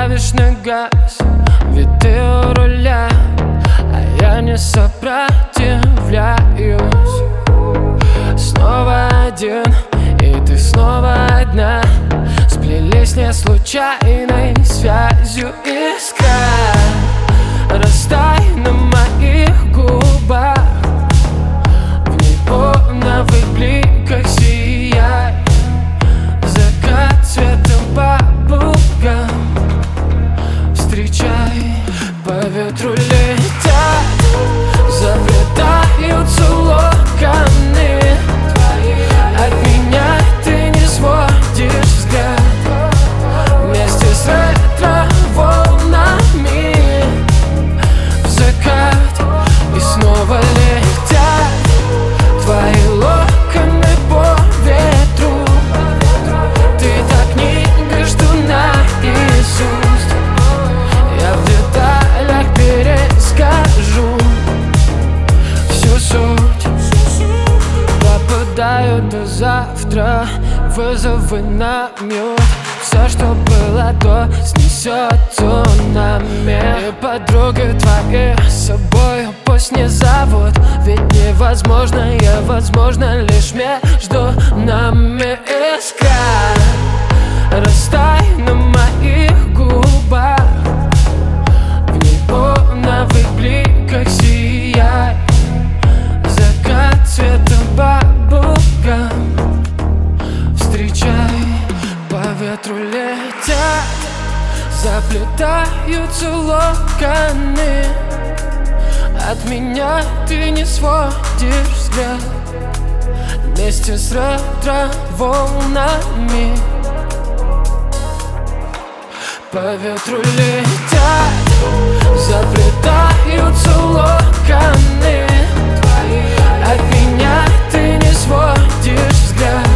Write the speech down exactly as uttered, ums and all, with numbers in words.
давишь на газ, ведь ты у руля, а я не сопротивляюсь. Снова один, и ты снова одна. Сплелись не случайной связью искра. Растай на моих губах, в неоновых бликах сияй. Закат цветом бабугам встречай. По ветру летят, заплетаются локоны. От меня ты не сводишь взгляд. Вместе с ретро-волнами в закат. И снова летят твои локоны по ветру. Ты так не между наизусть. Я в деталях перескажу всю суть. Попадаю до завтра, вызовы на мьют. Все, что было до, снесет цунами. И подруги твои с собой пусть не зовут, ведь невозможное возможно лишь между нами. Искра, растай на моих губах, в неоновых бликах сияй. Закат цветом бабугам встречай. По ветру летят, заплетаются локоны. От меня ты не сводишь взгляд. Вместе с ретро-волнами по ветру летят, заплетаются локоны. От меня ты не сводишь взгляд.